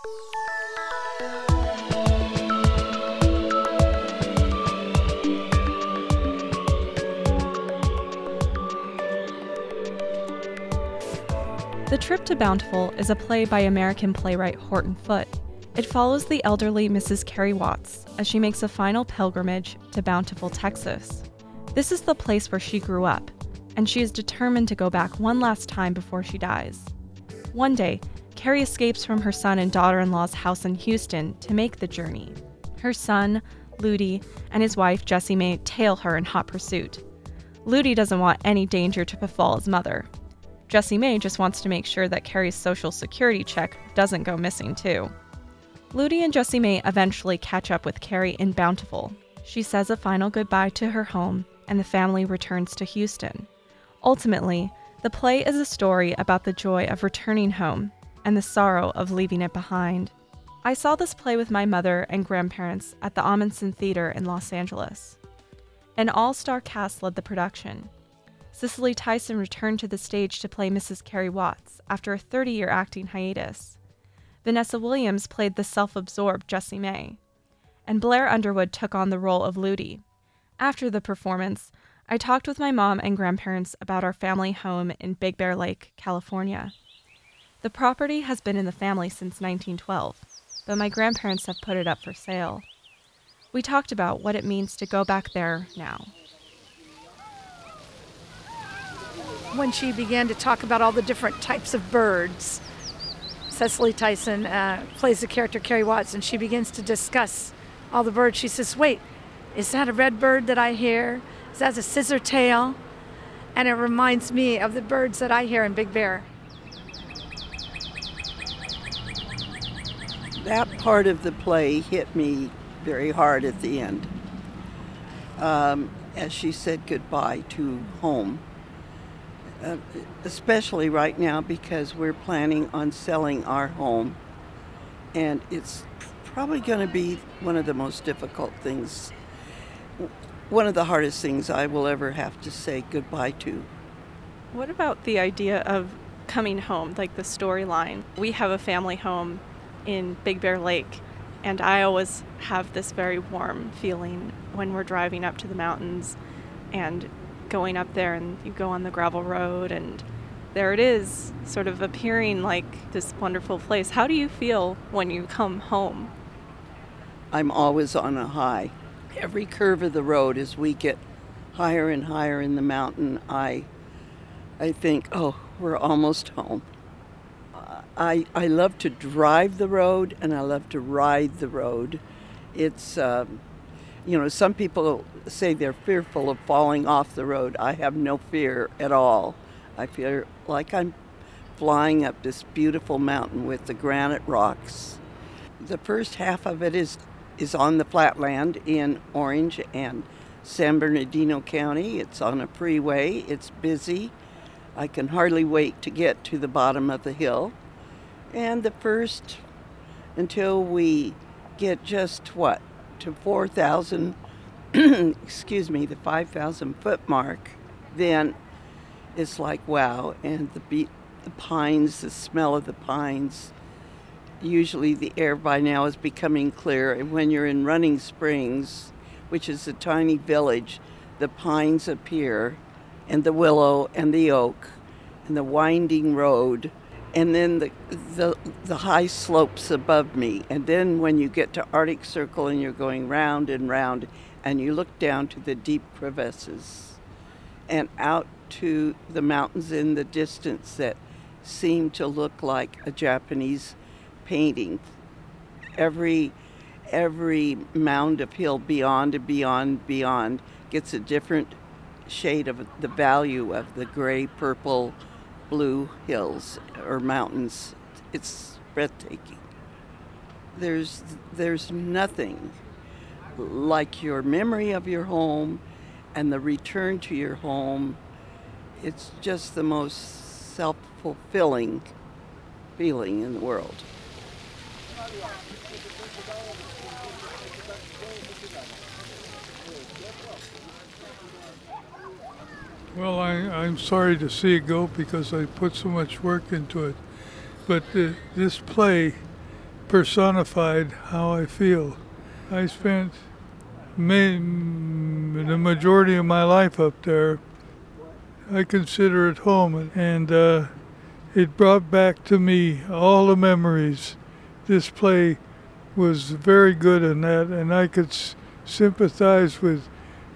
The Trip to Bountiful is a play by American playwright Horton Foote. It follows the elderly Mrs. Carrie Watts as she makes a final pilgrimage to Bountiful, Texas. This is the place where she grew up, and she is determined to go back one last time before she dies. One day, Carrie escapes from her son and daughter-in-law's house in Houston to make the journey. Her son, Ludi, and his wife, Jessie May, tail her in hot pursuit. Ludi doesn't want any danger to befall his mother. Jessie May just wants to make sure that Carrie's social security check doesn't go missing too. Ludi and Jessie May eventually catch up with Carrie in Bountiful. She says a final goodbye to her home, and the family returns to Houston. Ultimately, the play is a story about the joy of returning home and the sorrow of leaving it behind. I saw this play with my mother and grandparents at the Ahmanson Theater in Los Angeles. An all-star cast led the production. Cicely Tyson returned to the stage to play Mrs. Carrie Watts after a 30-year acting hiatus. Vanessa Williams played the self-absorbed Jessie May, and Blair Underwood took on the role of Ludi. After the performance, I talked with my mom and grandparents about our family home in Big Bear Lake, California. The property has been in the family since 1912, but my grandparents have put it up for sale. We talked about what it means to go back there now. When she began to talk about all the different types of birds, Cicely Tyson plays the character Carrie Watts, and she begins to discuss all the birds. She says, wait, is that a red bird that I hear? Is that a scissor tail? And it reminds me of the birds that I hear in Big Bear. That part of the play hit me very hard at the end. As she said goodbye to home. Especially right now because we're planning on selling our home, and it's probably going to be one of the most difficult things, one of the hardest things I will ever have to say goodbye to. What about the idea of coming home, like the storyline? We have a family home in Big Bear Lake, and I always have this very warm feeling when we're driving up to the mountains and going up there, and you go on the gravel road and there it is, sort of appearing like this wonderful place. How do you feel when you come home? I'm always on a high. Every curve of the road, as we get higher and higher in the mountain, I think, oh, we're almost home. I love to drive the road and I love to ride the road. It's some people say they're fearful of falling off the road. I have no fear at all. I feel like I'm flying up this beautiful mountain with the granite rocks. The first half of it is on the flatland in Orange and San Bernardino County. It's on a freeway. It's busy. I can hardly wait to get to the bottom of the hill. And the first, until we get just to 4,000, the 5,000 foot mark, then it's like, wow. And the pines, the smell of the pines, usually the air by now is becoming clear. And when you're in Running Springs, which is a tiny village, the pines appear, and the willow and the oak and the winding road, and then the high slopes above me. And then when you get to Arctic Circle and you're going round and round, and you look down to the deep crevices and out to the mountains in the distance that seem to look like a Japanese painting. Every mound of hill beyond and beyond gets a different shade of the value of the gray, purple, blue hills or mountains. It's breathtaking. There's nothing like your memory of your home and the return to your home. It's just the most self-fulfilling feeling in the world. Well, I'm sorry to see it go because I put so much work into it. But this play personified how I feel. I spent the majority of my life up there. I consider it home, and it brought back to me all the memories. This play was very good in that, and I could sympathize with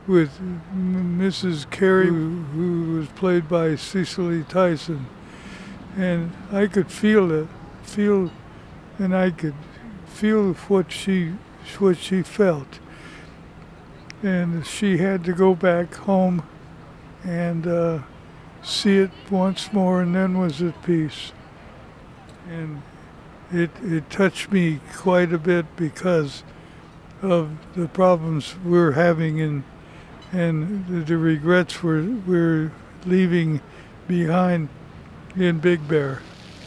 Mrs. Carey, who was played by Cicely Tyson, and I could feel and I could feel what she felt, and she had to go back home and see it once more, and then was at peace. And it touched me quite a bit because of the problems we're having and the regrets we're leaving behind in Big Bear.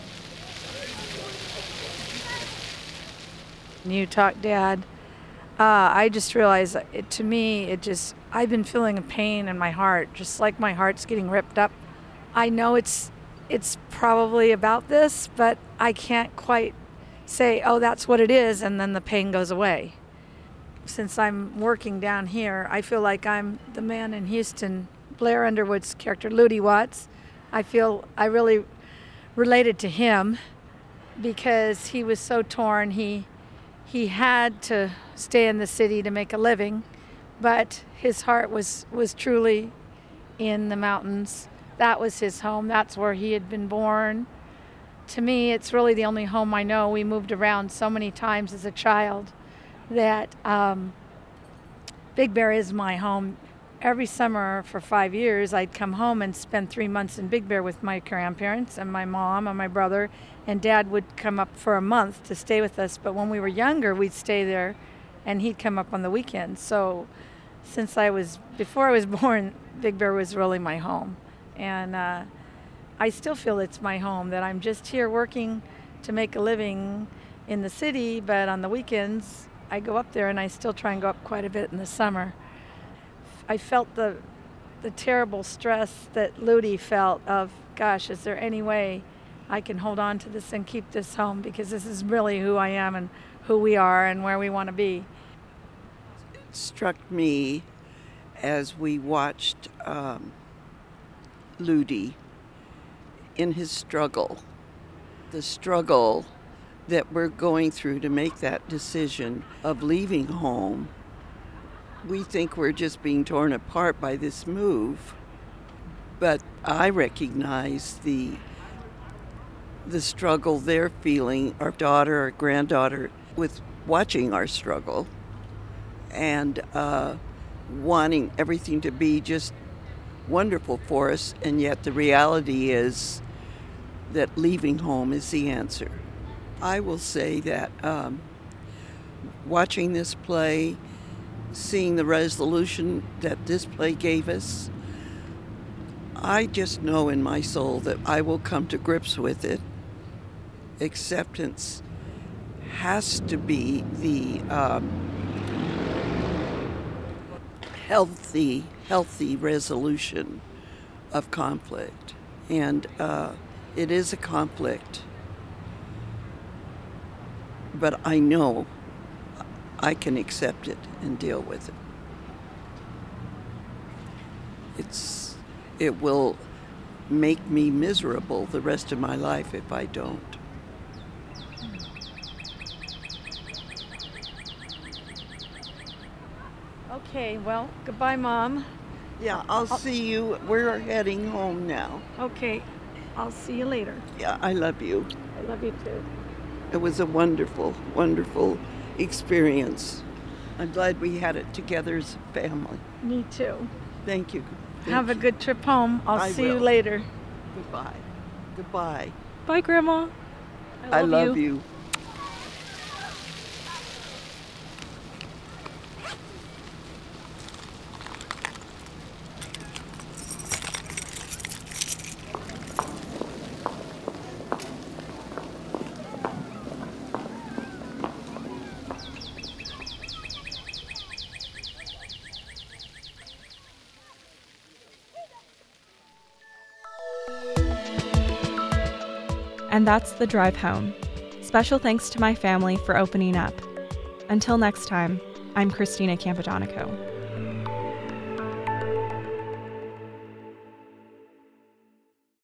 You talk, Dad. I just realized I've been feeling a pain in my heart, just like my heart's getting ripped up. I know it's probably about this, but I can't quite say, oh, that's what it is, and then the pain goes away. Since I'm working down here, I feel like I'm the man in Houston, Blair Underwood's character, Ludi Watts. I feel I really related to him because he was so torn. He had to stay in the city to make a living, but his heart was truly in the mountains. That was his home. That's where he had been born. To me, it's really the only home I know. We moved around so many times as a child that Big Bear is my home. Every summer for 5 years, I'd come home and spend 3 months in Big Bear with my grandparents and my mom and my brother, and Dad would come up for a month to stay with us. But when we were younger, we'd stay there, and he'd come up on the weekends. So before I was born, Big Bear was really my home. And I still feel it's my home, that I'm just here working to make a living in the city, but on the weekends, I go up there, and I still try and go up quite a bit in the summer. I felt the terrible stress that Ludi felt of, gosh, is there any way I can hold on to this and keep this home, because this is really who I am and who we are and where we want to be. It struck me as we watched Ludi in his struggle, the struggle that we're going through to make that decision of leaving home. We think we're just being torn apart by this move, but I recognize the struggle they're feeling, our daughter, our granddaughter, with watching our struggle and wanting everything to be just wonderful for us, and yet the reality is that leaving home is the answer. I will say that watching this play, seeing the resolution that this play gave us, I just know in my soul that I will come to grips with it. Acceptance has to be the healthy resolution of conflict. And it is a conflict, but I know I can accept it and deal with it. It will make me miserable the rest of my life if I don't. Okay, well, goodbye, Mom. Yeah, I'll see you. We're heading home now. Okay, I'll see you later. Yeah, I love you. I love you too. It was a wonderful, wonderful experience. I'm glad we had it together as a family. Me too. Thank you. Have a good trip home. I'll see you later. Goodbye. Goodbye. Bye, Grandma. I love you. And that's the drive home. Special thanks to my family for opening up. Until next time, I'm Christina Campadonico.